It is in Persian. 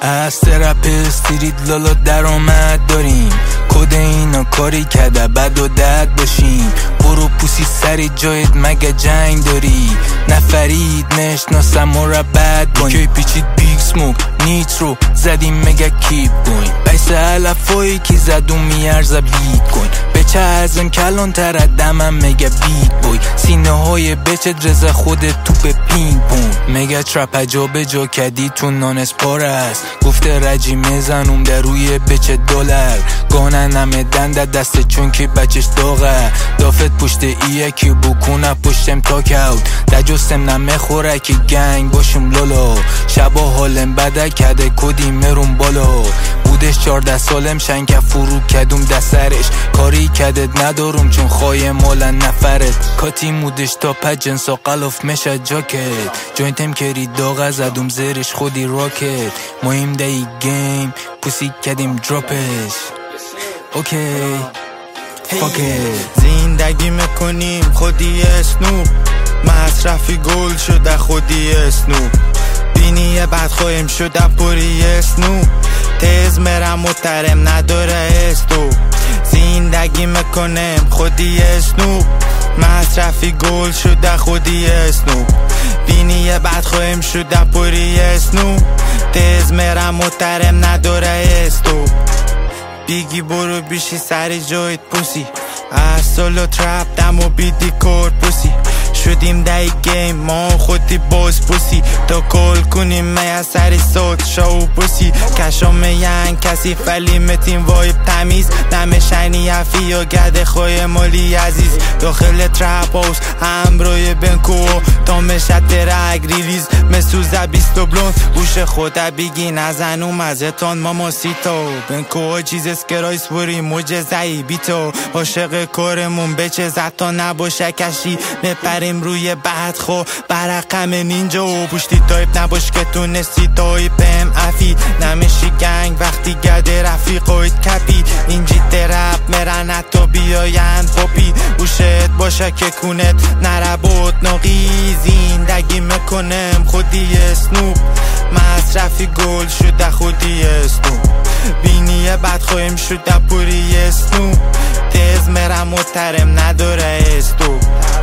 از ترپ استریت لالا درآمد داریم، کد اینا کاری کرده بد و دد باشیم. برو پوسی سری جایت مگه جنگ داری، نفرید نشناسم و را بد بانی. که پیچید بیگ سموک نیترو زدیم مگه کیپ گوین، بیس علفایی که زدون میارزه بیت کوین. بچه ازم کلان تر دمم مگه بیت بوی، سینه های بچت رزه خودت توپ پینگ پونگ. مگه ترپ جا به جا کدی تو نان اسپار است، گفته رجیمه زنوم در روی بچه دلار. گانه نمه دنده دسته چون که بچش داغه، دافت پشت ایه که بکنه پشتم تاک اوت. دجستم نمه خوره که گنگ باشم لولا، شبا حالم بده کده کدی مرون بالا. بودش 14 سالم شنکه فرو کدوم دسترش، کاری کدت ندارم چون خواهی مال نفرت. کاتی مودش تا پا جنسا قلوف میشه جاکت، جوینتم کری داغه زدوم زیرش خودی راکت. مهم دی گیم پوسی کدیم دراپش اوکی زندگی میکنیم خودی اسنوب، مصرفی گل شده خودی اسنوب. بینی بعد خواهیم شده پوری اسنوب، تیز میرم محترم نداره استو. زندگی میکنیم خودی اسنوب، مصرفی گل شده خودی اسنوب. بینی بعد خواهیم شده پوری اسنوب، تیز میرم محترم نداره استو. بیگی برو بیشی سری جایت پوسی، از سولو ترپ دم و بیدی کورد پوسی. شدیم دای گیم ما خودی باز پوسی، تا کل کنیم می از سری صوت شاو پوسی. کشام میان کسی فلی متین وایب تمیز، نمیشنی افی یا گده خوی مالی عزیز. داخل ترپ هاوس هم روی بنکو تا میشه ترک ریلیز، مسوزه 20 بلوند گوش خوده بیگی نزنوم از اتان ماماسیتو. بنکو چیز اسکرای سوری مجزهی بیتو، عاشق کارمون بچه زتا نباشه کشی. میپریم روی بعد خو برقم نینجا و پشتی تایپ نباش که تونستی تایپ ام افی. نمیشی گنگ وقتی گده رفیقایت کپی، اینجی ترپ میرن حتی بیاین پاپی. گوشت باشه که کونت نره بود ناقی، زندگی میکنم خودی اسنوب، مصرفی گل شده خودی اسنوب. بینی بعد خواهیم شده پوری اسنوب، تیز میرم محترم نداره استوب.